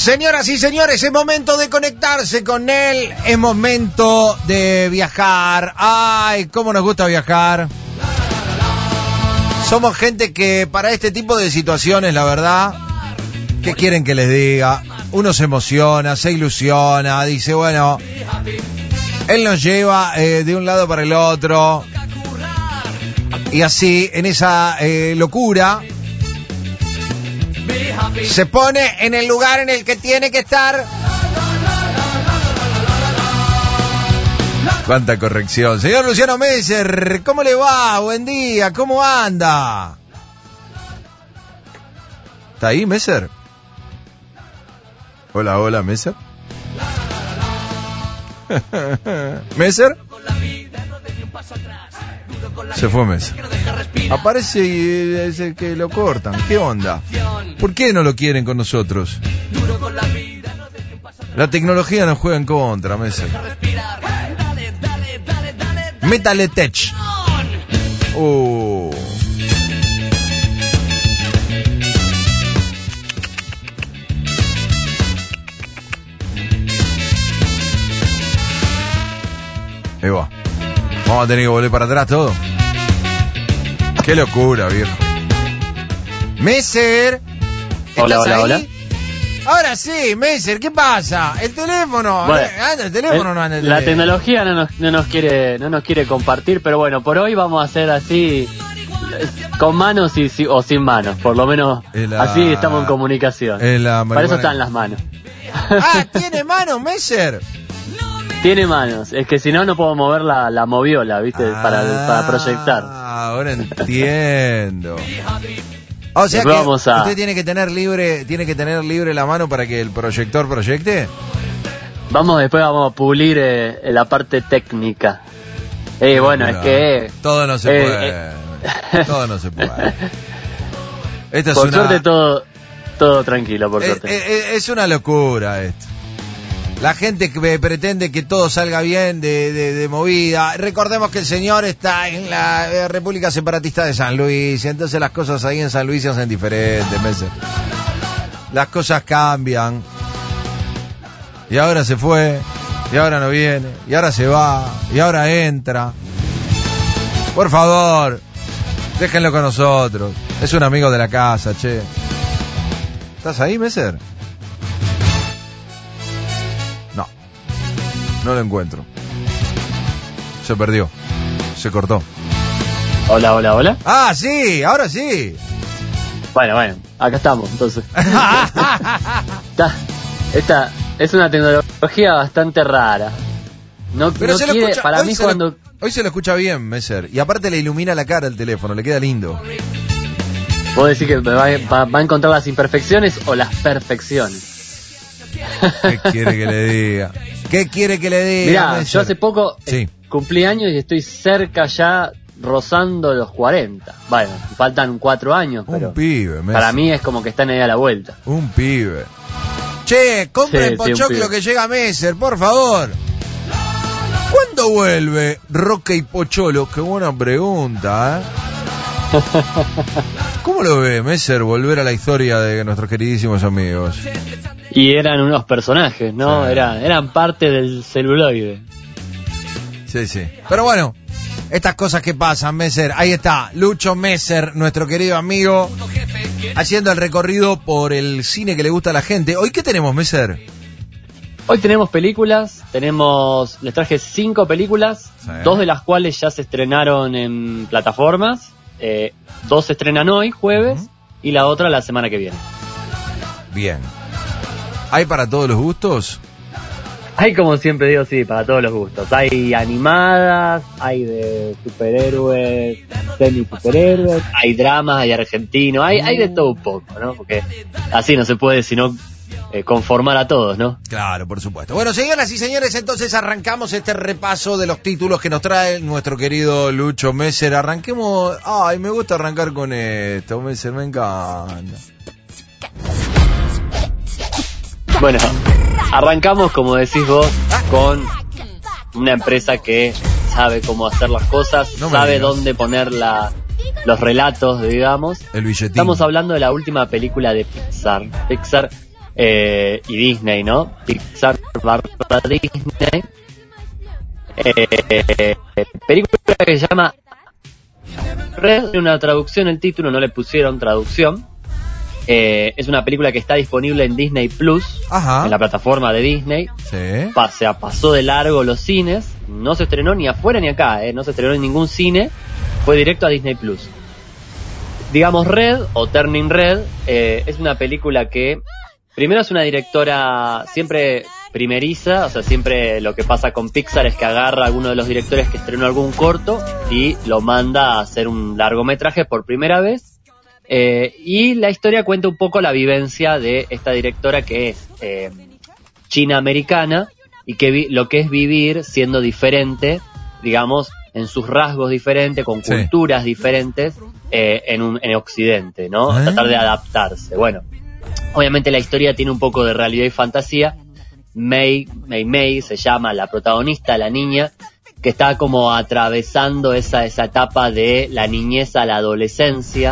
Señoras y señores, es momento de conectarse con él, es momento de viajar. Ay, cómo nos gusta viajar. Somos gente que para este tipo de situaciones, la verdad, ¿qué quieren que les diga? Uno se emociona, se ilusiona, dice, bueno, él nos lleva de un lado para el otro. Y así, en esa locura, se pone en el lugar en el que tiene que estar. Cuánta corrección. Señor Luciano Messer, ¿cómo le va? Buen día, ¿cómo anda? ¿Está ahí, Messer? Hola, hola, Messer. ¿Messer? Se fue Messer. Aparece y es el que lo cortan. ¿Qué onda? ¿Por qué no lo quieren con nosotros? La tecnología nos juega en contra, Messer. Métale tech. Ahí va. Vamos a tener que volver para atrás todo. Qué locura, viejo. Messer. Hola, hola, ahí? hola. Ahora sí, Messer, ¿qué pasa? El teléfono. Bueno, anda el teléfono, no anda el la teléfono. tecnología no nos quiere compartir, pero bueno, por hoy vamos a hacer así, con manos o sin manos, por lo menos así estamos en comunicación. Para eso están las manos. Ah, ¿tiene mano, Messer? Tiene manos, es que si no puedo mover la moviola, ¿viste? Para proyectar. Ahora entiendo. O sea que usted tiene que tener libre la mano para que el proyector proyecte. Después vamos a pulir la parte técnica. Bueno, es que todo no se puede. Todo no se puede. Esto es por suerte todo tranquilo, por suerte. Es una locura esto. La gente que pretende que todo salga bien de movida. Recordemos que el señor está en la República Separatista de San Luis. Entonces las cosas ahí en San Luis se hacen diferentes, Messer. Las cosas cambian. Y ahora se fue. Y ahora no viene. Y ahora se va. Y ahora entra. Por favor, déjenlo con nosotros. Es un amigo de la casa, che. ¿Estás ahí, Messer? No lo encuentro. Se perdió. Se cortó. Hola, hola, hola. Ah, sí, ahora sí. Bueno, acá estamos, entonces. Esta es una tecnología bastante rara. Pero se lo escucha, para mí hoy se lo escucha bien, Messer. Y aparte le ilumina la cara el teléfono, le queda lindo. ¿Vos decís que va a encontrar las imperfecciones o las perfecciones? ¿Qué quiere que le diga? ¿Qué quiere que le diga? Mirá, Messer? yo hace poco cumplí años y estoy cerca ya, rozando los 40. Bueno, faltan 4 años, pero un pibe, Messer. Para mí es como que están ahí a la vuelta. Un pibe. Che, compren pochoclo que llega Messer, por favor. ¿Cuándo vuelve Roque y Pocholo? Qué buena pregunta, ¿eh? ¿Cómo lo ve, Messer, volver a la historia de nuestros queridísimos amigos? Y eran unos personajes, ¿no? Sí. Eran parte del celuloide. Sí. Pero bueno, estas cosas que pasan, Messer. Ahí está, Lucho Messer, nuestro querido amigo, haciendo el recorrido por el cine que le gusta a la gente. ¿Hoy qué tenemos, Messer? Hoy tenemos películas, les traje 5 películas, 2 de las cuales ya se estrenaron en plataformas, 2 se estrenan hoy, jueves, y la otra la semana que viene. Bien. ¿Hay para todos los gustos? Hay, como siempre digo, sí, para todos los gustos. Hay animadas, hay de superhéroes, semi-superhéroes, hay dramas, hay argentino, hay de todo un poco, ¿no? Porque así no se puede sino conformar a todos, ¿no? Claro, por supuesto. Bueno, señoras y señores, entonces arrancamos este repaso de los títulos que nos trae nuestro querido Lucho Messer. Arranquemos. Ay, me gusta arrancar con esto, Messer, me encanta. Bueno, arrancamos, como decís vos, con una empresa que sabe cómo hacer las cosas, sabe dónde poner los relatos, digamos. El billetín. Estamos hablando de la última película de Pixar. Pixar y Disney, ¿no? Pixar barra Disney. Película que se llama Red, una traducción, el título no le pusieron traducción. Es una película que está disponible en Disney Plus, en la plataforma de Disney. Sí. Pasó de largo los cines, no se estrenó ni afuera ni acá, no se estrenó en ningún cine, fue directo a Disney Plus. Digamos, Red o Turning Red es una película que primero es una directora siempre primeriza, o sea, siempre lo que pasa con Pixar es que agarra a alguno de los directores que estrenó algún corto y lo manda a hacer un largometraje por primera vez. Y la historia cuenta un poco la vivencia de esta directora que es china-americana y que lo que es vivir siendo diferente, digamos, en sus rasgos diferentes, con culturas diferentes en Occidente, ¿no? Tratar de adaptarse. Bueno, obviamente la historia tiene un poco de realidad y fantasía. Mei se llama la protagonista, la niña, que está como atravesando esa etapa de la niñez a la adolescencia.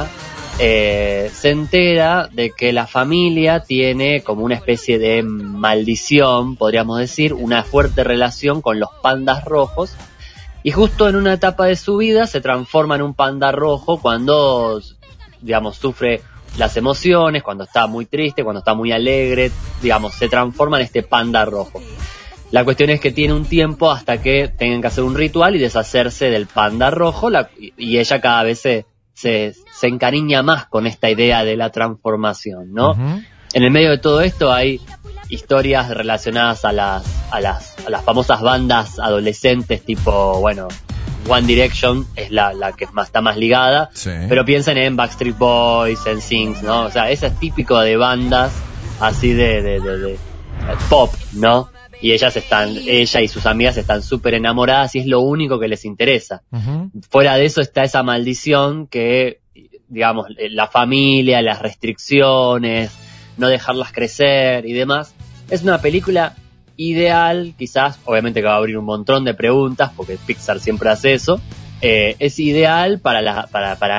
Se entera de que la familia tiene como una especie de maldición, podríamos decir, una fuerte relación con los pandas rojos, y justo en una etapa de su vida se transforma en un panda rojo cuando, digamos, sufre las emociones, cuando está muy triste, cuando está muy alegre, digamos, se transforma en este panda rojo. La cuestión es que tiene un tiempo hasta que tengan que hacer un ritual y deshacerse del panda rojo, y ella cada vez se encariña más con esta idea de la transformación, ¿no? Uh-huh. En el medio de todo esto hay historias relacionadas a las famosas bandas adolescentes, tipo, bueno, One Direction es la que está más ligada, sí. Pero piensen en Backstreet Boys, en NSYNC, ¿no? O sea, ese es típico de bandas así de pop, ¿no? Y ella y sus amigas están súper enamoradas y es lo único que les interesa. Uh-huh. Fuera de eso está esa maldición que, digamos, la familia, las restricciones, no dejarlas crecer y demás. Es una película ideal, quizás, obviamente que va a abrir un montón de preguntas, porque Pixar siempre hace eso. Es ideal para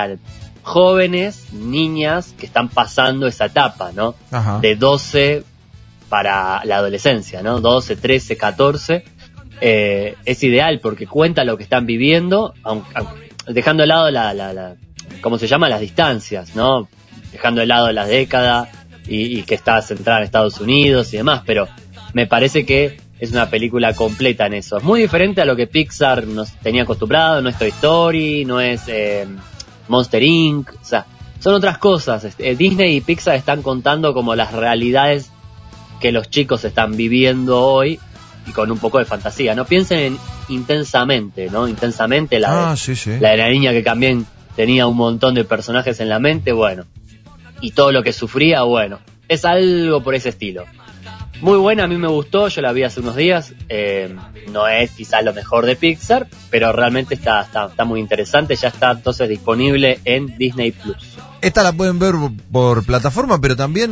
jóvenes, niñas que están pasando esa etapa, ¿no? Ajá. De 12 para la adolescencia, ¿no? 12, 13, 14. Es ideal porque cuenta lo que están viviendo, dejando de lado ¿cómo se llama? Las distancias, ¿no? Dejando de lado la década y que está centrada en Estados Unidos y demás, pero me parece que es una película completa en eso. Es muy diferente a lo que Pixar nos tenía acostumbrado, no es Toy Story, no es Monster Inc., o sea, son otras cosas. Disney y Pixar están contando como las realidades que los chicos están viviendo hoy y con un poco de fantasía. No piensen en Intensamente, ¿no? Intensamente la de la niña que también tenía un montón de personajes en la mente, bueno, y todo lo que sufría, bueno, es algo por ese estilo. Muy buena, a mí me gustó, yo la vi hace unos días, no es quizás lo mejor de Pixar, pero realmente está muy interesante, ya está entonces disponible en Disney Plus. Esta la pueden ver por plataforma, pero también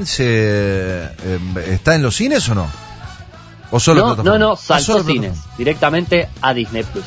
¿está en los cines o no? ¿O solo plataforma? No, saltó cines, directamente a Disney Plus.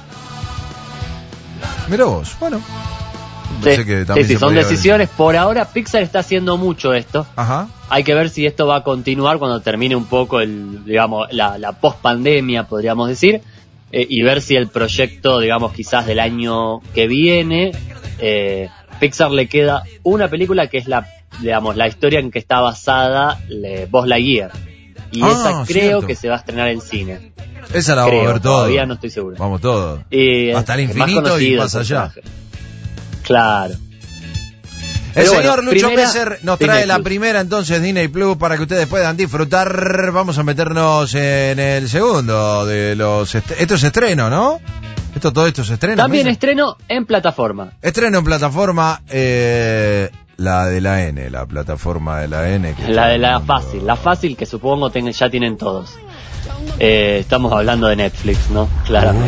Mirá vos, bueno. Sí, son decisiones. Por ahora Pixar está haciendo mucho esto. Ajá. Hay que ver si esto va a continuar cuando termine un poco la post-pandemia, podríamos decir, y ver si el proyecto, digamos, quizás del año que viene, Pixar le queda una película que es la historia en que está basada Buzz Lightyear. Y esa creo que se va a estrenar en cine. Esa la vamos a ver todo. Todavía no estoy seguro. Vamos todos. Hasta el infinito y más allá. Claro. El señor Lucho Messer nos trae la primera entonces Disney Plus para que ustedes puedan disfrutar. Vamos a meternos en el segundo de los... Esto es estreno, ¿no? Todo esto es estreno. También estreno en plataforma. Estreno en plataforma, la de la N, la plataforma de la N. La de la fácil que supongo ya tienen todos. Estamos hablando de Netflix, ¿no? Claramente.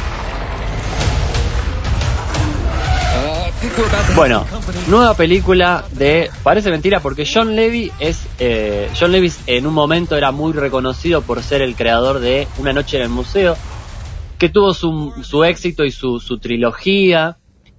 Bueno, nueva película parece mentira porque John Levy en un momento era muy reconocido por ser el creador de Una noche en el museo, que tuvo su éxito y su trilogía,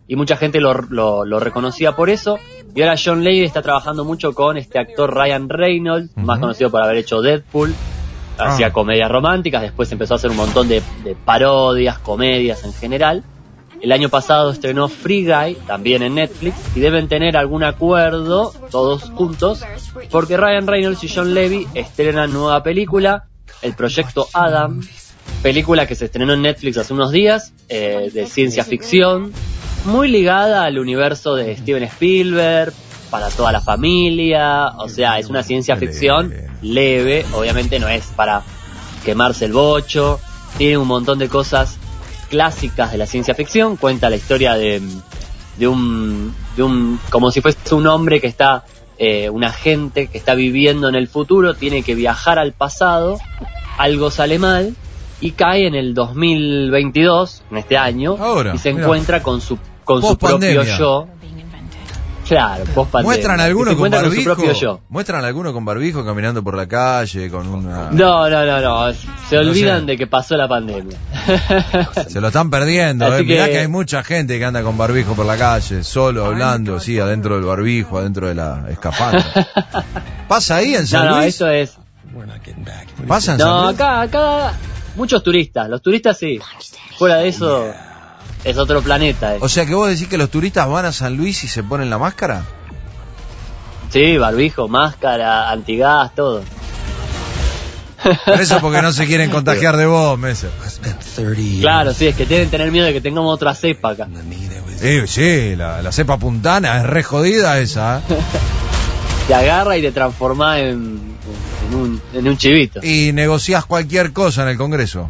y mucha gente lo reconocía por eso. Y ahora John Levy está trabajando mucho con este actor Ryan Reynolds, más conocido por haber hecho Deadpool. Hacía comedias románticas, después empezó a hacer un montón de parodias, comedias en general. El año pasado estrenó Free Guy, también en Netflix, y deben tener algún acuerdo, todos juntos, porque Ryan Reynolds y John Levy estrenan nueva película, El Proyecto Adam, película que se estrenó en Netflix hace unos días, de ciencia ficción, muy ligada al universo de Steven Spielberg, para toda la familia, o sea, es una ciencia ficción leve, obviamente no es para quemarse el bocho, tiene un montón de cosas clásicas de la ciencia ficción, cuenta la historia de un como si fuese un hombre que está, un agente que está viviendo en el futuro, tiene que viajar al pasado, algo sale mal y cae en el 2022, en este año, ahora, y se encuentra con su propio yo. Claro, post-pandemia. ¿Muestran alguno con barbijo? ¿Muestran alguno con barbijo caminando por la calle con una...? No. Se olvidan de que pasó la pandemia. Se lo están perdiendo, Mirá que hay mucha gente que anda con barbijo por la calle, solo hablando, sí, adentro del barbijo, adentro de la escafandra. ¿Pasa ahí en San Luis? No, eso es... ¿Pasa en San Luis? No, acá muchos turistas. Los turistas sí. Fuera de eso... Es otro planeta. O sea que vos decís que los turistas van a San Luis y se ponen la máscara. Sí, barbijo, máscara, antigas, todo. Pero eso porque no se quieren contagiar de vos, Messer. Claro, sí, es que deben tener miedo de que tengamos otra cepa acá. Sí, la cepa puntana es re jodida esa. Te agarra y te transforma en un chivito. Y negociás cualquier cosa en el Congreso.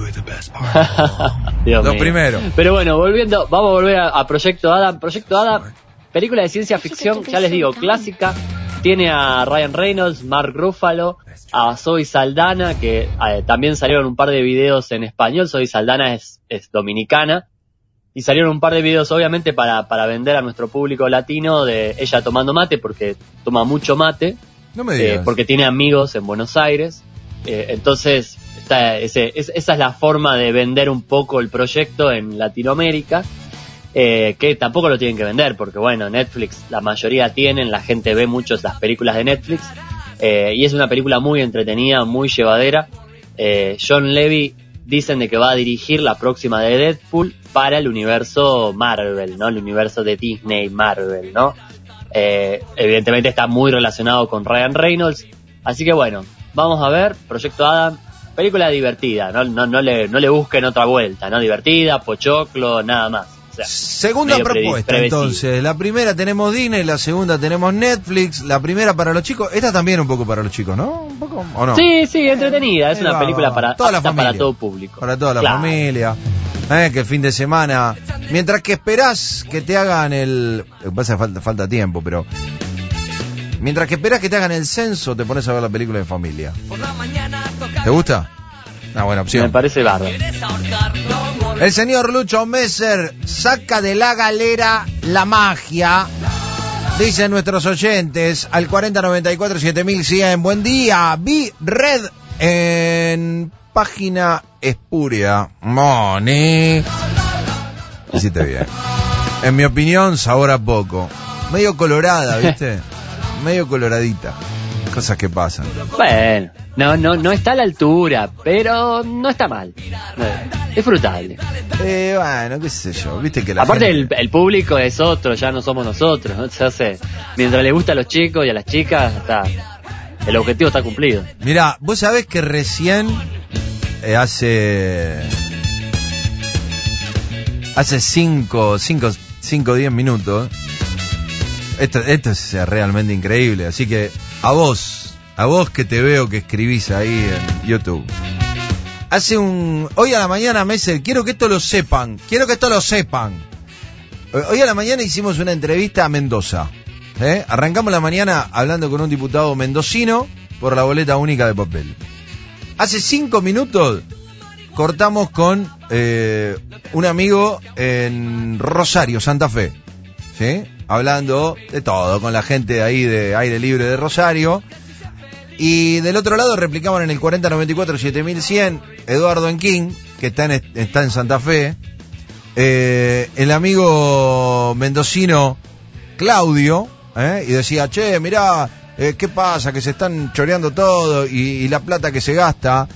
Dios Lo mío. primero. Pero bueno, vamos a volver a Proyecto Adam. Proyecto Adam, película de ciencia ficción, ya les digo, clásica. Tiene a Ryan Reynolds, Mark Ruffalo, a Zoe Saldana, que también salieron un par de videos en español. Zoe Saldana es dominicana. Y salieron un par de videos, obviamente, para vender a nuestro público latino de ella tomando mate, porque toma mucho mate. No me digas. Porque tiene amigos en Buenos Aires. Entonces... esa es la forma de vender un poco el proyecto en Latinoamérica, que tampoco lo tienen que vender porque bueno, Netflix la mayoría tienen, la gente ve mucho las películas de Netflix, y es una película muy entretenida, muy llevadera. John Levy dicen de que va a dirigir la próxima de Deadpool para el universo Marvel, ¿no? El universo de Disney Marvel, ¿no? Evidentemente está muy relacionado con Ryan Reynolds, así que bueno, vamos a ver Proyecto Adam. Película divertida, no le busquen otra vuelta, ¿no? Divertida, pochoclo, nada más. O sea, segunda propuesta, entonces. La primera tenemos Disney, la segunda tenemos Netflix, la primera para los chicos. Esta también un poco para los chicos, ¿no? ¿Un poco o no? Sí, entretenida. Es una película para toda la familia, para todo público. Para toda la familia. Que el fin de semana, mientras que esperás que te hagan lo que pasa es que falta tiempo, pero... Mientras que esperás que te hagan el censo, te pones a ver la película de familia. ¿Te gusta? Una buena opción. Me parece bárbaro. El señor Lucho Messer saca de la galera la magia. Dicen nuestros oyentes al 4094-7100. Buen día. Vi Red en página espuria. Moni. Hiciste bien. En mi opinión, sabor a poco. Medio colorada, ¿viste? Medio coloradita. Cosas que pasan. Bueno, no está a la altura, pero no está mal. Es disfrutable. Bueno, qué sé yo. Viste que aparte gente... el público es otro, ya no somos nosotros, ¿no? Se hace, mientras le gusta a los chicos y a las chicas, el objetivo está cumplido. Mirá, vos sabés que recién hace 5 o 10 minutos. Esto es realmente increíble, así que a vos que te veo que escribís ahí en YouTube. Hoy a la mañana, Messer, quiero que esto lo sepan. Hoy a la mañana hicimos una entrevista a Mendoza. Arrancamos la mañana hablando con un diputado mendocino por la boleta única de papel. Hace 5 minutos cortamos con un amigo en Rosario, Santa Fe. ¿Sí? Hablando de todo, con la gente ahí de Aire Libre de Rosario. Y del otro lado replicamos en el 4094-7100 Eduardo Enquín, que está en Santa Fe. el amigo mendocino Claudio, y decía, che, mirá, ¿qué pasa? Que se están choreando todo y la plata que se gasta,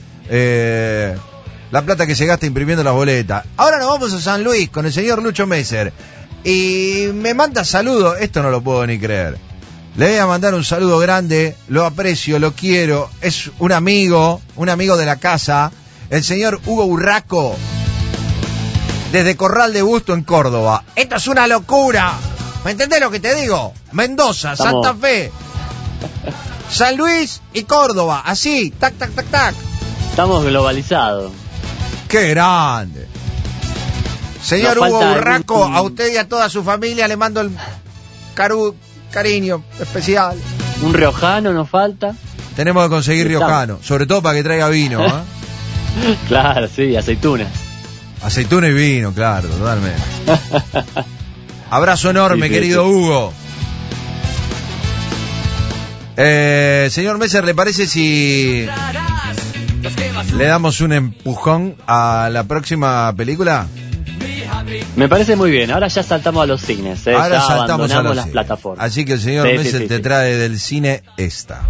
imprimiendo las boletas. Ahora nos vamos a San Luis con el señor Lucho Messer y me manda saludos, esto no lo puedo ni creer. Le voy a mandar un saludo grande, lo aprecio, lo quiero, es un amigo de la casa, el señor Hugo Urraco, desde Corral de Busto en Córdoba. Esto es una locura, ¿me entendés lo que te digo? Mendoza, Santa Fe, San Luis y Córdoba, así, tac, tac, tac, tac. Estamos globalizados. ¡Qué grande! Señor Hugo Urraco, a usted y a toda su familia le mando el cariño especial. Un riojano nos falta. Tenemos que conseguir riojano, sobre todo para que traiga vino, ¿eh? Claro, sí, aceitunas. Aceituna y vino, claro, totalmente. Abrazo enorme, sí, querido sí. Hugo. Señor Messer, ¿le parece si le damos un empujón a la próxima película? Me parece muy bien. Ahora ya saltamos a los cines. Ahora ya saltamos abandonamos las plataformas. Así que el señor Messer te trae del cine esta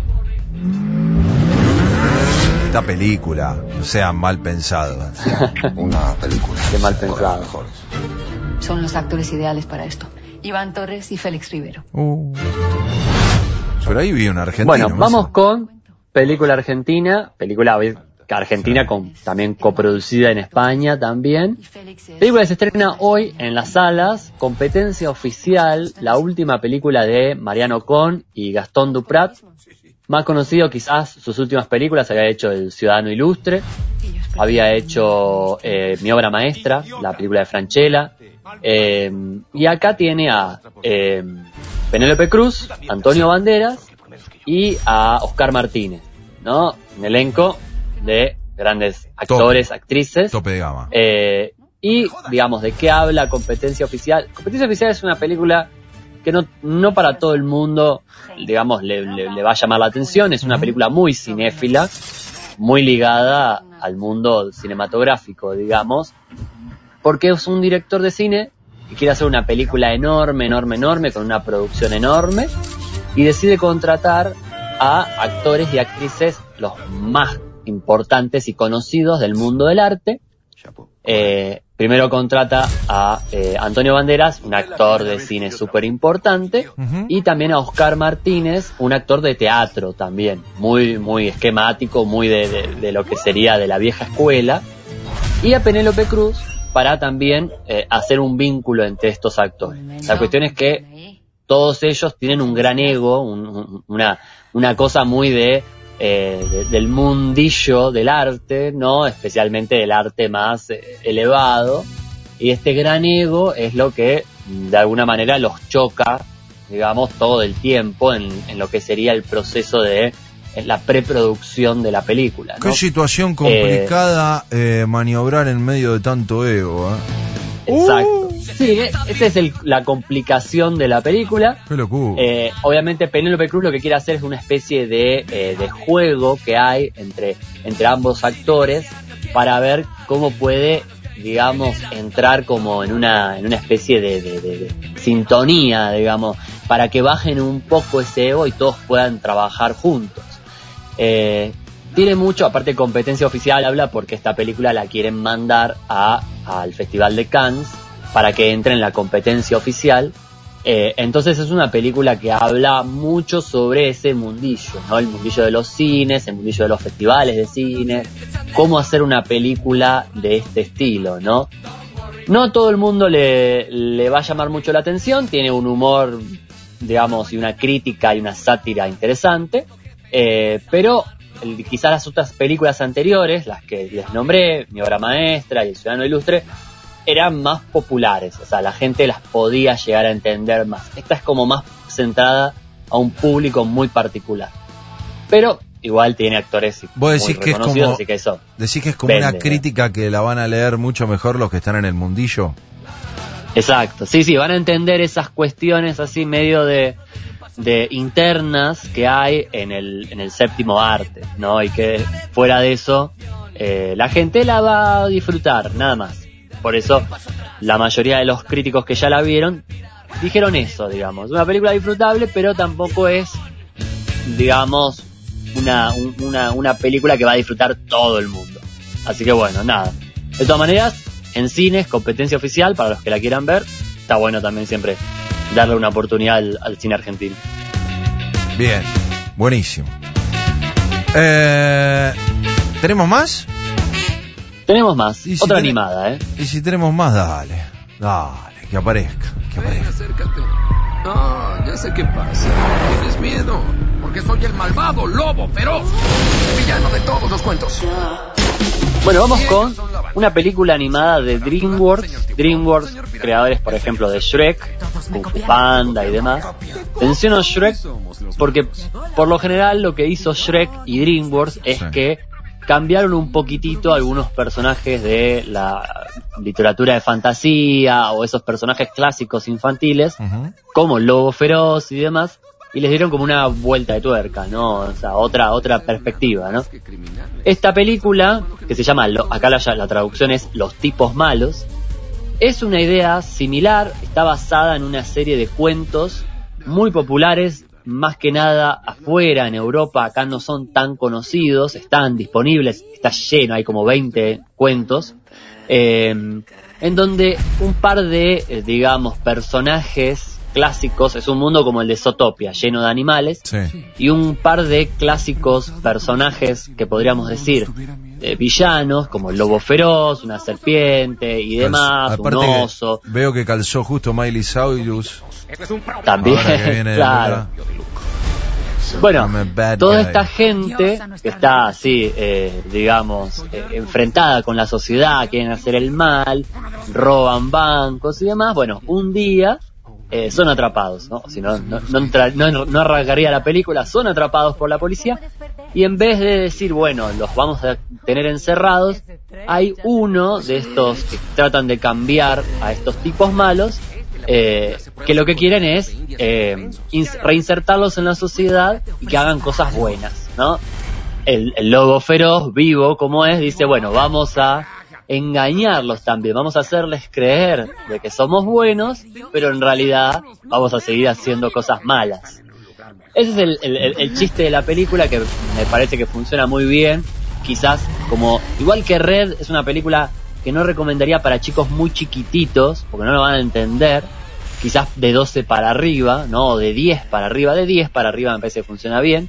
película. No sea mal pensado. Una película. Qué mal pensado. Son los actores ideales para esto. Iván Torres y Félix Rivero. Pero ahí vi un argentino. Bueno, vamos con película argentina también coproducida en España también. Película que se estrena hoy en las salas, Competencia Oficial, la última película de Mariano Con y Gastón Duprat. Más conocido quizás, sus últimas películas, había hecho El Ciudadano Ilustre, había hecho Mi Obra Maestra, la película de Francella, y acá tiene a Penélope Cruz, Antonio Banderas y a Oscar Martínez, ¿no? Un elenco de grandes actores, actrices. Tope de gama. Y, digamos, ¿de qué habla Competencia Oficial? Competencia Oficial es una película que no para todo el mundo, digamos, le va a llamar la atención. Es una película muy cinéfila, muy ligada al mundo cinematográfico, digamos, porque es un director de cine que quiere hacer una película enorme, con una producción enorme, y decide contratar a actores y actrices los más importantes y conocidos del mundo del arte. Primero contrata a Antonio Banderas, un actor de cine súper importante, y también a Oscar Martínez, un actor de teatro también, muy esquemático, muy de lo que sería de la vieja escuela, y a Penélope Cruz para también hacer un vínculo entre estos actores. La cuestión es que todos ellos tienen un gran ego, una cosa muy del mundillo del arte, ¿no? Especialmente del arte más elevado, y este gran ego es lo que de alguna manera los choca, digamos, todo el tiempo en lo que sería el proceso de la preproducción de la película, ¿no? Qué situación complicada maniobrar en medio de tanto ego, Exacto. Sí, esa es la complicación de la película. Qué locura. Obviamente Penélope Cruz lo que quiere hacer es una especie de juego que hay entre ambos actores para ver cómo puede, digamos, entrar como en una especie de sintonía, digamos, para que bajen un poco ese ego y todos puedan trabajar juntos. Tiene mucho, aparte Competencia Oficial habla porque esta película la quieren mandar al Festival de Cannes para que entre en la competencia oficial. Entonces es una película que habla mucho sobre ese mundillo, ¿no? El mundillo de los cines, el mundillo de los festivales de cine, cómo hacer una película de este estilo, ¿no? No a todo el mundo le va a llamar mucho la atención, tiene un humor, digamos, y una crítica y una sátira interesante, pero quizás las otras películas anteriores, las que les nombré, Mi Obra Maestra y El Ciudadano Ilustre, eran más populares, o sea, la gente las podía llegar a entender más. Esta es como más centrada a un público muy particular, pero igual tiene actores muy reconocidos, así que eso. ¿Decís que es como una crítica que la van a leer mucho mejor los que están en el mundillo? Exacto, sí, van a entender esas cuestiones así medio de internas que hay en el séptimo arte, ¿no? Y que fuera de eso la gente la va a disfrutar, nada más. por eso la mayoría de los críticos que ya la vieron dijeron eso, digamos. Una película disfrutable, pero tampoco es, digamos, una película que va a disfrutar todo el mundo. Así que bueno, nada. De todas maneras, en cines, competencia oficial, para los que la quieran ver, está bueno también siempre darle una oportunidad al cine argentino. Bien, buenísimo. ¿Tenemos más? Tenemos más, ¿Y si otra animada, Y si tenemos más, dale, que aparezca. Acércate. Ah, ya sé qué pasa. Tienes miedo, porque soy el malvado lobo feroz, el villano de todos los cuentos. Bueno, vamos con una película animada de DreamWorks. DreamWorks, creadores, por ejemplo, de Shrek, Kung Fu Panda y demás. Menciono Shrek porque, por lo general, lo que hizo Shrek y DreamWorks es que cambiaron un poquitito algunos personajes de la literatura de fantasía o esos personajes clásicos infantiles, como el Lobo Feroz y demás, y les dieron como una vuelta de tuerca, ¿no? O sea, otra perspectiva, ¿no? Esta película, que se llama, acá la traducción es Los Tipos Malos, es una idea similar, está basada en una serie de cuentos muy populares, más que nada afuera, en Europa, acá no son tan conocidos, están disponibles, está lleno, hay como 20 cuentos, en donde un par de, digamos, personajes clásicos, es un mundo como el de Zootopia, lleno de animales, y un par de clásicos personajes que podríamos decir villanos, como el lobo feroz, una serpiente y demás, un oso. Veo que calzó justo Miley Cyrus. También, claro. Bueno, toda esta gente que está así, digamos, enfrentada con la sociedad, quieren hacer el mal, roban bancos y demás, bueno, un día son atrapados, ¿no? Si no arrancaría la película, son atrapados por la policía y en vez de decir, bueno, los vamos a tener encerrados, hay uno de estos que tratan de cambiar a estos tipos malos, que lo que quieren es reinsertarlos en la sociedad y que hagan cosas buenas, ¿no? El lobo feroz, vivo como es, dice, bueno, vamos a engañarlos también, vamos a hacerles creer de que somos buenos, pero en realidad vamos a seguir haciendo cosas malas. Ese es el chiste de la película, que me parece que funciona muy bien. Quizás, como igual que Red, es una película que no recomendaría para chicos muy chiquititos, porque no lo van a entender. Quizás de 12 para arriba, ¿no? O de 10 para arriba. De 10 para arriba me parece que funciona bien.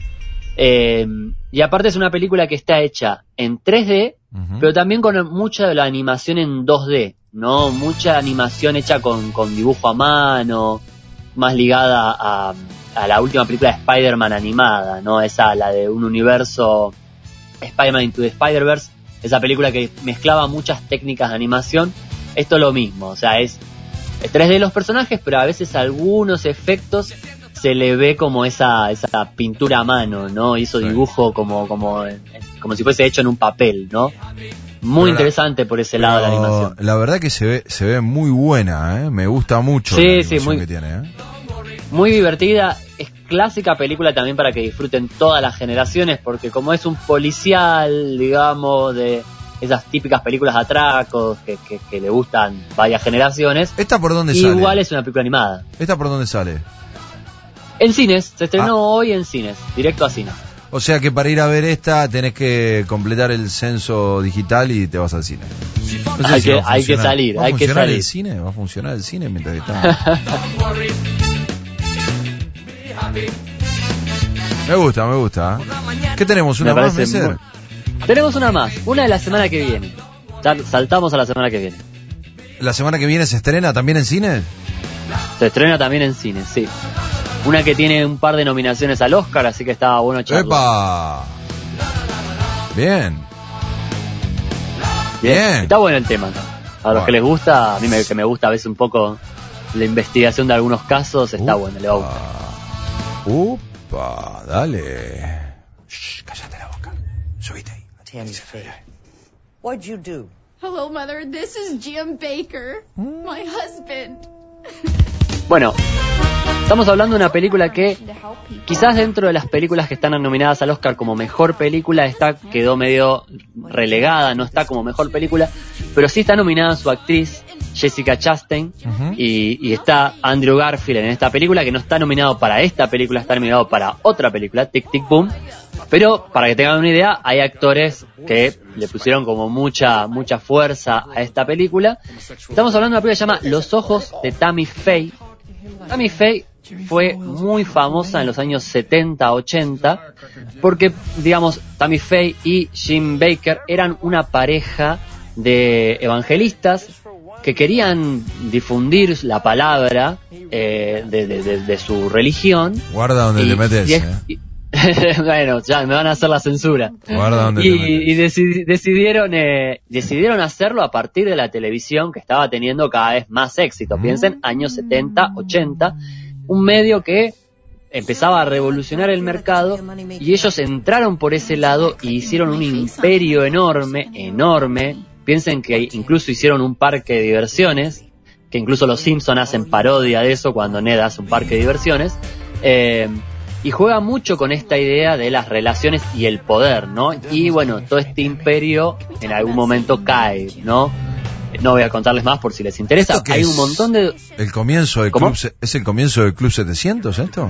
Y aparte es una película que está hecha en 3D, pero también con mucha de la animación en 2D, ¿no? Mucha animación hecha con dibujo a mano, más ligada a la última película de Spider-Man animada, ¿no? Esa, la de un universo, Spider-Man Into the Spider-Verse, esa película que mezclaba muchas técnicas de animación. Esto es lo mismo, o sea, es 3D los personajes, pero a veces algunos efectos se le ve como esa pintura a mano, ¿no? Hizo dibujo como si fuese hecho en un papel, ¿no? Muy interesante por ese lado de la animación. La verdad que se ve muy buena, ¿eh? Me gusta mucho la animación que tiene, ¿eh? Muy divertida, es clásica película también para que disfruten todas las generaciones, porque como es un policial, digamos, de esas típicas películas de atracos que le gustan varias generaciones. ¿Esta por dónde sale? Igual es una película animada. ¿Esta por dónde sale? En cines, se estrenó hoy en cines, directo a cines. O sea que para ir a ver esta tenés que completar el censo digital y te vas al cine. No sé si hay que salir, ¿Va a hay que funcionar salir. el cine? ¿Va a funcionar el cine mientras que está? Me gusta. ¿Qué tenemos? ¿Una más, Messer? Tenemos una más, una de la semana que viene. Saltamos a la semana que viene. ¿La semana que viene se estrena también en cine? Se estrena también en cine, sí. Una que tiene un par de nominaciones al Oscar, así que estaba bueno charlar. ¡Epa! Bien. Está bueno el tema. A los que les gusta, a mí que me gusta a veces un poco la investigación de algunos casos, está bueno, le va a gustar. Upa, dale. Shh, cállate la boca. Subite ahí. Tammy Faye, what'd you do? Hello, Mother. This is Jim Baker, my husband. Bueno, Estamos hablando de una película que quizás dentro de las películas que están nominadas al Oscar como mejor película, esta quedó medio relegada, no está como mejor película, pero sí está nominada su actriz Jessica Chastain, y está Andrew Garfield en esta película, que no está nominado para esta película, está nominado para otra película, Tic Tic Boom. Pero para que tengan una idea, hay actores que le pusieron como mucha fuerza a esta película. Estamos hablando de una película que se llama Los ojos de Tammy Faye. Tammy Faye fue muy famosa en los años 70-80 porque, digamos, Tammy Faye y Jim Baker eran una pareja de evangelistas que querían difundir la palabra de su religión. Guarda donde te metes. Bueno, ya me van a hacer la censura. Guarda donde y decidieron hacerlo a partir de la televisión, que estaba teniendo cada vez más éxito. Piensen, años 70, 80, un medio que empezaba a revolucionar el mercado, y ellos entraron por ese lado y hicieron un imperio enorme. Piensen que incluso hicieron un parque de diversiones, que incluso los Simpson hacen parodia de eso cuando Ned hace un parque de diversiones, y juega mucho con esta idea de las relaciones y el poder, ¿no? Y bueno, todo este imperio en algún momento cae, ¿no? No voy a contarles más por si les interesa. Hay un montón de... ¿El comienzo del club, ¿es el comienzo del Club 700 esto?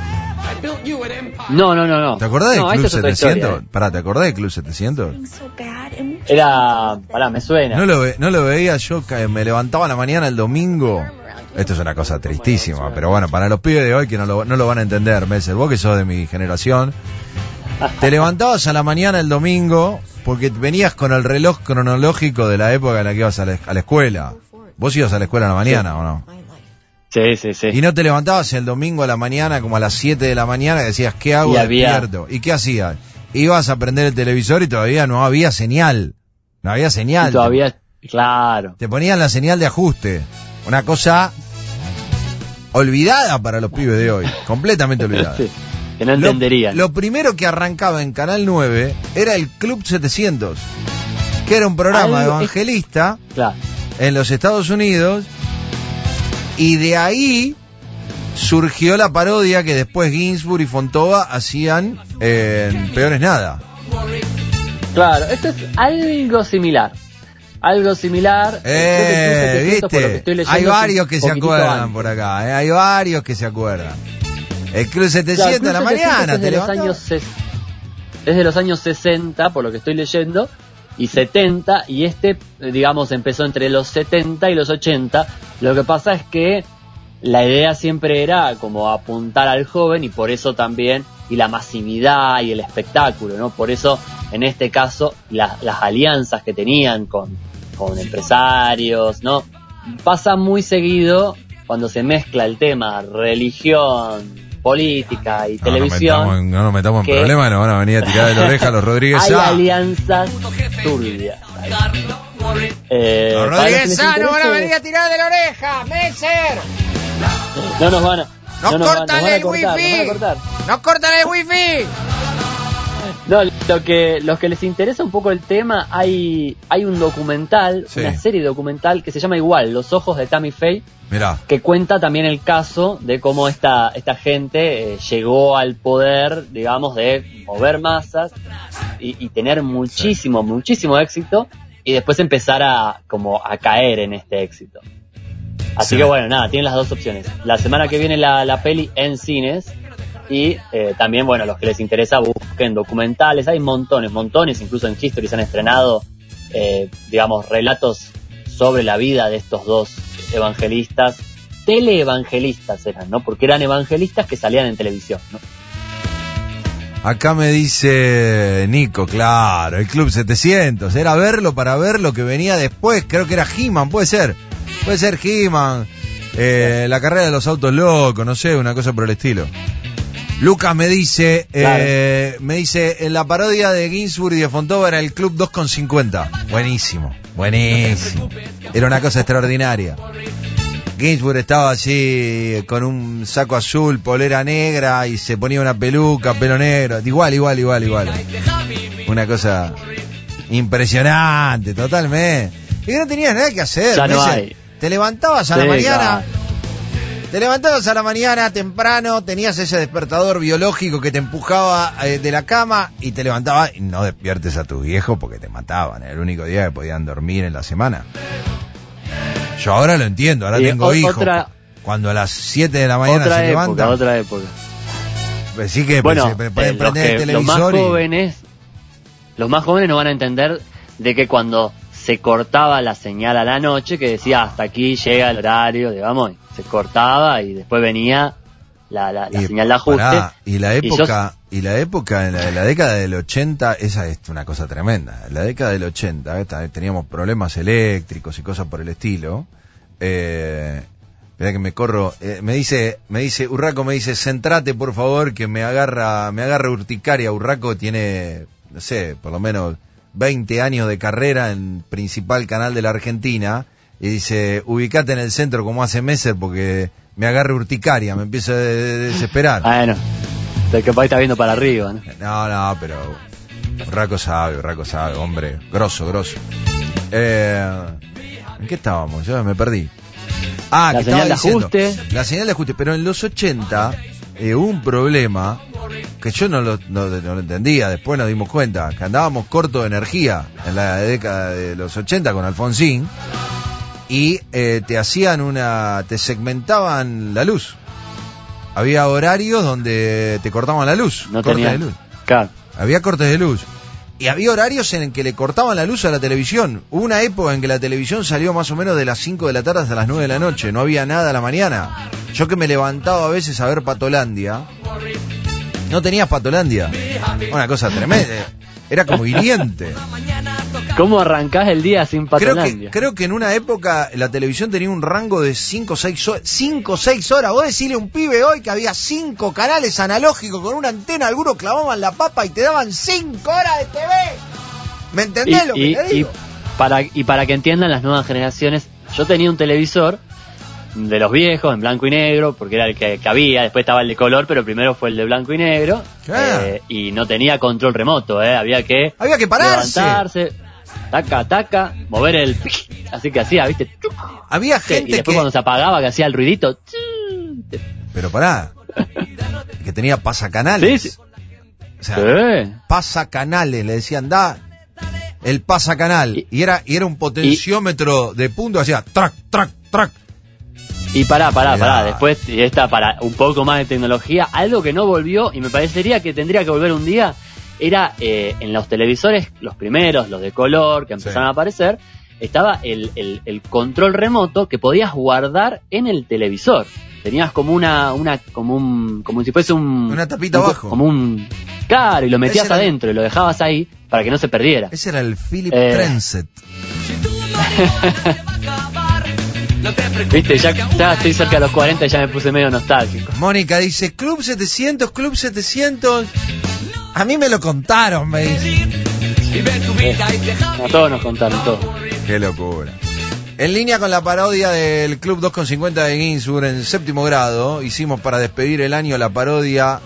No. ¿Te acordás del Club 700? Pará, ¿te acordás del Club 700? Me suena. No lo veía yo, me levantaba a la mañana el domingo. Esto es una cosa tristísima, pero bueno, para los pibes de hoy que no lo van a entender, Messer, vos que sos de mi generación, te levantabas a la mañana el domingo porque venías con el reloj cronológico de la época en la que ibas a la escuela. ¿Vos ibas a la escuela a la mañana o no? Sí. Y no te levantabas el domingo a la mañana como a las 7 de la mañana y decías, ¿qué hago despierto? ¿Y qué hacías? Ibas a prender el televisor y todavía no había señal. Y todavía, claro. Te ponían la señal de ajuste. Una cosa olvidada para los pibes de hoy. Completamente olvidada. Sí, que no entenderían. Lo primero que arrancaba en Canal 9 era el Club 700, que era un programa evangelista en los Estados Unidos, y de ahí surgió la parodia que después Ginsburg y Fontova hacían en Peor es Nada. Claro, esto es algo similar. ¿Viste? Hay varios que se acuerdan por acá, hay varios que se acuerdan. El Club 700 de la mañana, es de los años 60, por lo que estoy leyendo, y 70, y digamos, empezó entre los 70 y los 80. Lo que pasa es que la idea siempre era como apuntar al joven, y por eso también, y la masividad y el espectáculo, ¿no? Por eso, en este caso, las alianzas que tenían con empresarios, ¿no? Pasa muy seguido cuando se mezcla el tema religión, política y televisión. No nos metamos en problemas, nos van a venir a tirar de la oreja a los Rodríguez Hay alianzas turbias. Los Rodríguez nos van a venir a tirar de la oreja, Messer. No nos van a... Nos cortan el wifi. Nos cortan el wifi. No, los que les interesa un poco el tema, hay un documental, una serie documental que se llama igual, Los ojos de Tammy Faye. Mirá. Que cuenta también el caso de cómo esta gente llegó al poder, digamos, de mover masas y tener muchísimo éxito, y después empezar a caer en este éxito. Así que bueno, nada, tienen las dos opciones. La semana que viene la peli en cines, y también, bueno, los que les interesa busquen documentales. Hay montones, incluso en History se han estrenado, digamos, relatos sobre la vida de estos dos evangelistas, teleevangelistas eran, ¿no? Porque eran evangelistas que salían en televisión, ¿no? Acá me dice Nico, claro, el Club 700, era verlo para ver lo que venía después, creo que era He-Man, puede ser He-Man, la carrera de los autos locos, no sé, una cosa por el estilo. Lucas me dice, en la parodia de Ginsburg y de Fontova era el Club 2,50. Buenísimo. Era una cosa extraordinaria. Ginsburg estaba así, con un saco azul, polera negra, y se ponía una peluca, pelo negro. Igual. Una cosa impresionante, totalmente. Y no tenías nada que hacer. Ya no hay. Te levantabas a la mañana, Te levantabas a la mañana temprano, tenías ese despertador biológico que te empujaba de la cama y te levantaba y no despiertes a tus viejos porque te mataban. Era el único día que podían dormir en la semana. Yo ahora lo entiendo, ahora tengo hijos. Cuando a las 7 de la mañana se levantan. Otra época. Pues sí que bueno, pueden prender el televisor. Los más jóvenes no van a entender de que cuando se cortaba la señal a la noche, que decía hasta aquí llega el horario, digamos, se cortaba y después venía la señal de ajuste. Y la época en la década del 80, esa es una cosa tremenda. En la década del 80 teníamos problemas eléctricos y cosas por el estilo. Mirá que me corro, me dice Urraco, centrate por favor que me agarra urticaria. Urraco tiene, no sé, por lo menos 20 años de carrera en principal canal de la Argentina, y dice, ubicate en el centro como hace meses porque me agarra urticaria, me empiezo a desesperar. Bueno, el que está viendo para arriba, ¿no? No, pero Urraco sabe, hombre, grosso. ¿En qué estábamos? Yo me perdí. La señal de ajuste. La señal de ajuste, pero en los 80 hubo un problema que yo no lo entendía, después nos dimos cuenta, que andábamos corto de energía en la década de los 80 con Alfonsín, y te segmentaban la luz. Había horarios donde te cortaban la luz. No tenía de luz. Claro. Había cortes de luz. Y había horarios en que le cortaban la luz a la televisión. Hubo una época en que la televisión salió más o menos de las 5 de la tarde hasta las 9 de la noche. No había nada a la mañana. Yo que me levantaba a veces a ver Patolandia. ¿No tenías Patolandia? Una cosa tremenda. Era como hiriente. ¿Cómo arrancás el día sin Patolandia? Creo que en una época la televisión tenía un rango de 5 o 6 horas. 5 o 6 horas. Vos decirle a un pibe hoy que había 5 canales analógicos con una antena, algunos clavaban la papa y te daban 5 horas de TV. ¿Me entendés lo que te digo? Y para que entiendan las nuevas generaciones, yo tenía un televisor de los viejos en blanco y negro, porque era el que había, después estaba el de color, pero primero fue el de blanco y negro, y no tenía control remoto, había que pararse, levantarse, taca, mover el así que hacía, ¿viste? Había gente y después cuando se apagaba que hacía el ruidito. Pero pará, que tenía pasacanales. Sí. O sea, pasacanales, le decían, el pasacanal, y era un potenciómetro de punto, hacía track. Y pará, después para un poco más de tecnología, algo que no volvió y me parecería que tendría que volver un día, era en los televisores, los primeros, los de color, que empezaron a aparecer, estaba el control remoto que podías guardar en el televisor. Tenías como como si fuese una tapita abajo. Claro, y lo metías adentro y lo dejabas ahí para que no se perdiera. Ese era el Philip Trenset. Viste, ya estoy cerca de los 40 y ya me puse medio nostálgico. Mónica dice, Club 700. A mí me lo contaron, me dice. A todos nos contaron, todo. Qué locura. En línea con la parodia del Club 2,50 de Ginsburg en 7º grado, hicimos para despedir el año la parodia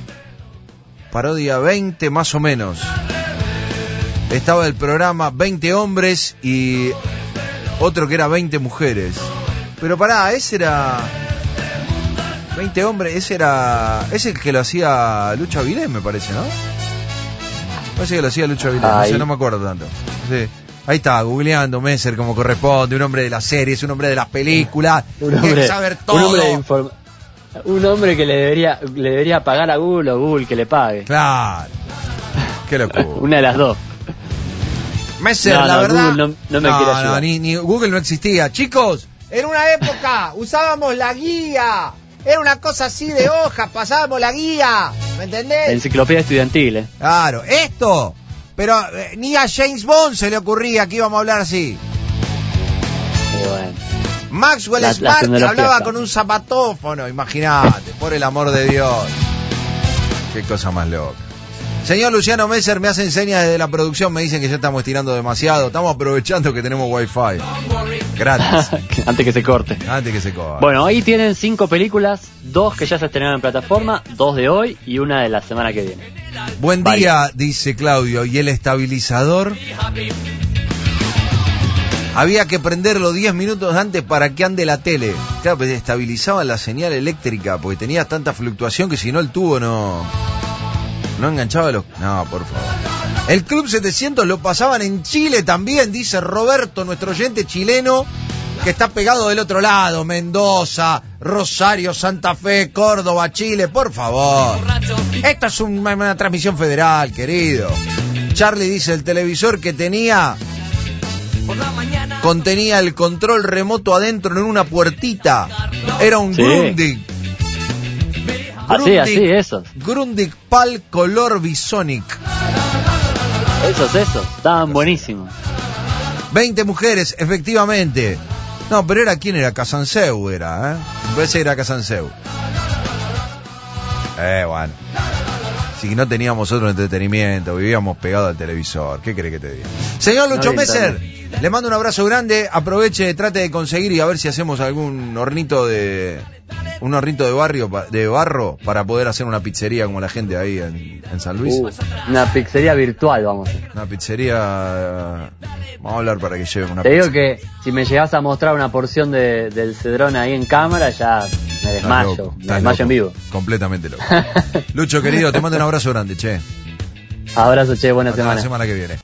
20 más o menos. Estaba el programa 20 hombres y otro que era 20 mujeres. Pero pará, ese era 20 hombres, ese el que lo hacía Lucho Avilés, me parece, ¿no? Parece que lo hacía Lucho Avilés, no sé, no me acuerdo tanto. Sí. Ahí está, googleando Messer como corresponde, un hombre de las series, un hombre de las películas, quiere saber todo. Un hombre que le debería pagar a Google o Google que le pague. Claro. Qué locura. Una de las dos. Messer, la verdad. Google no me quiere ayudar. Ni Google no existía. Chicos, en una época usábamos la guía. Era una cosa así de hojas, pasábamos la guía. ¿Me entendés? Enciclopedia estudiantil, Claro, esto. Pero ni a James Bond se le ocurría que íbamos a hablar así. Bueno. Maxwell Smart hablaba con un zapatófono, imagínate, por el amor de Dios. Qué cosa más loca. Señor Luciano Messer, me hacen señas desde la producción, me dicen que ya estamos estirando demasiado. Estamos aprovechando que tenemos wifi. Gratis. Antes que se corte. Bueno, ahí tienen 5 películas, 2 que ya se estrenaron en plataforma, 2 de hoy y una de la semana que viene. Buen día, dice Claudio. ¿Y el estabilizador? Había que prenderlo 10 minutos antes para que ande la tele. Claro, pues estabilizaban la señal eléctrica porque tenía tanta fluctuación que si no el tubo no enganchaba los... No, por favor. El Club 700 lo pasaban en Chile también, dice Roberto, nuestro oyente chileno, que está pegado del otro lado. Mendoza, Rosario, Santa Fe, Córdoba, Chile, por favor. Esto es una transmisión federal, querido. Charlie dice, el televisor que contenía el control remoto adentro en una puertita. Era un Grundig. Así, esos. Grundig PAL color Visonic. Esos, estaban buenísimos. 20 mujeres, efectivamente. No, pero ¿quién era? Casanseu era, ¿eh? Puede ser, era Casanseu. Bueno. Si no teníamos otro entretenimiento, vivíamos pegados al televisor. ¿Qué crees que te diga? Señor Lucho Messer, le mando un abrazo grande. Aproveche, trate de conseguir y a ver si hacemos algún hornito de barro para poder hacer una pizzería como la gente ahí en San Luis. Una pizzería virtual, vamos a hacer. Una pizzería... Vamos a hablar para que lleven una pizza. Te digo que si me llegas a mostrar una porción del Cedrón ahí en cámara, ya me desmayo. Me desmayo en vivo. Completamente loco. Lucho, querido, te mando un abrazo grande, che. Abrazo, che, buena semana. La semana que viene.